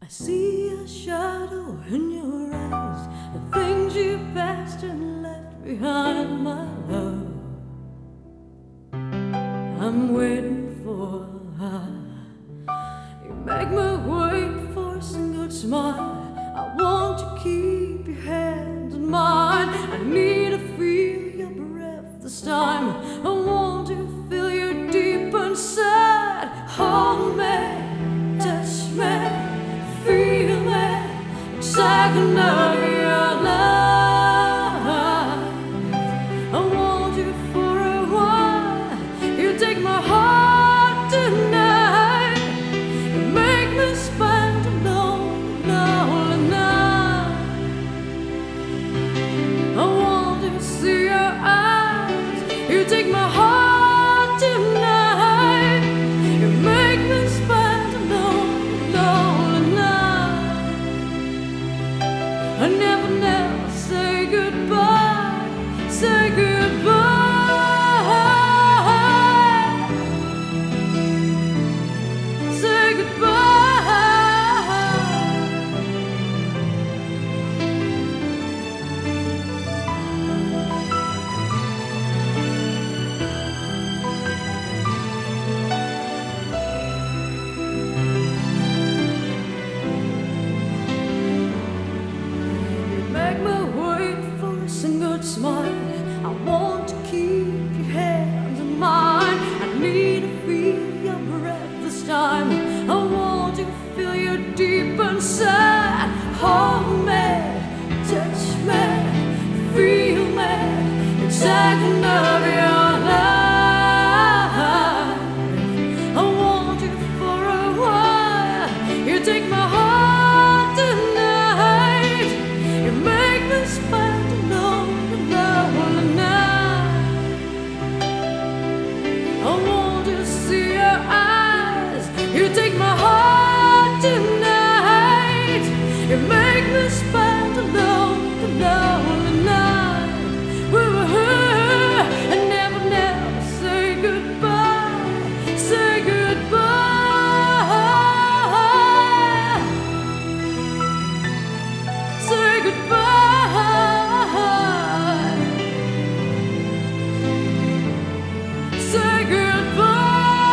see a shadow in your eyes, the things you passed and left behind, my love. I'm waiting for you. Make me wait for a single smile. I want to keep your hands in mine. I need to feel your breath this time. I want to feel you deep inside. Hold me, touch me, feel me, second of your life. I want you for a while. You take my heart tonight. You make me spend a lonely night. I want to see your eyes. You take my heart tonight. You make me spend a lonely night. I never say goodbye, say goodbye, say goodbye. Make me wait for a single smile. I want to keep your hands in mine. I need to feel your breath this time. I want to feel you deep inside. Hold me, touch me, feel me, it's second of your life. I want you for a while. You take my heart tonight. You make me spend a lonely night. I want to see your eyes. You take my heart tonight. You make me spend a lonely night. Woo-hoo. And never say goodbye, say goodbye. Say goodbye. Say goodbye.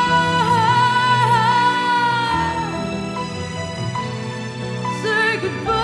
Say goodbye.